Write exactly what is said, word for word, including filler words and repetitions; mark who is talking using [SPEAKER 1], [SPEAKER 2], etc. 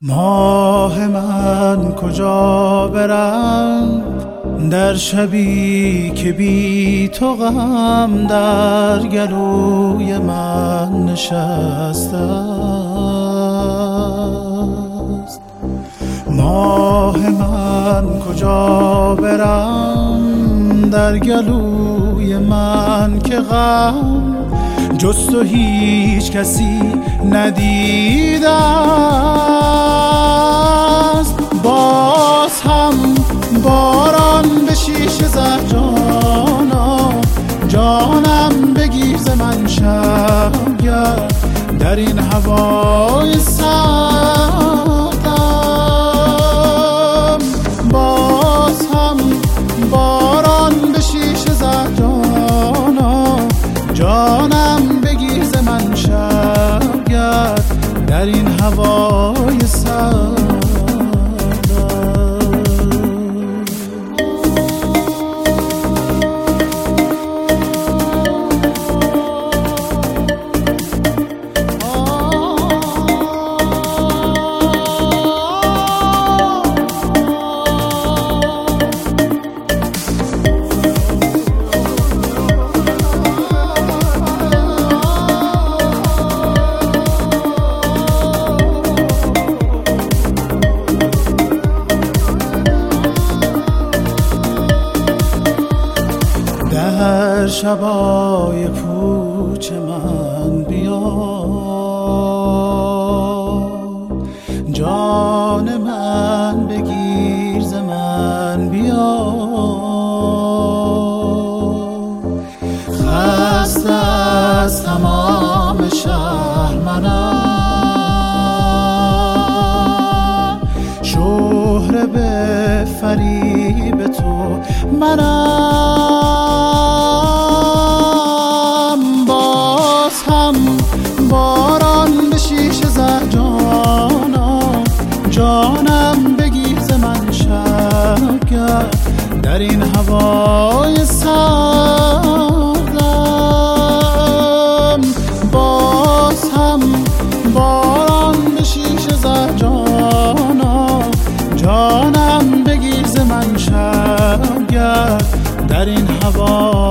[SPEAKER 1] ماه من کجا برم در شبی که بی تو غم در گلوی من نشسته است. ماه من کجا برم در گلوی من که غم جز تو هیچ کسی ندیده است. باز هم باران به شیشه زد جانا، جانم بگیر ز من شبگرد در این هوای سردم. باز هم باران به شیشه زد جانا، جانم بگیر ز من شبگرد در این هوای سردم. در شبای پوچ من بیا، جان من بگیر ز من بیا. خسته از تمام شهر منم، شهره به فریب تو منم. باران به شیشه زد جانا، جانم بگیر ز من شبگرد در این هوای سردم. باز هم باران به شیشه زد جانا، جانم بگیر ز من شبگرد در این هوای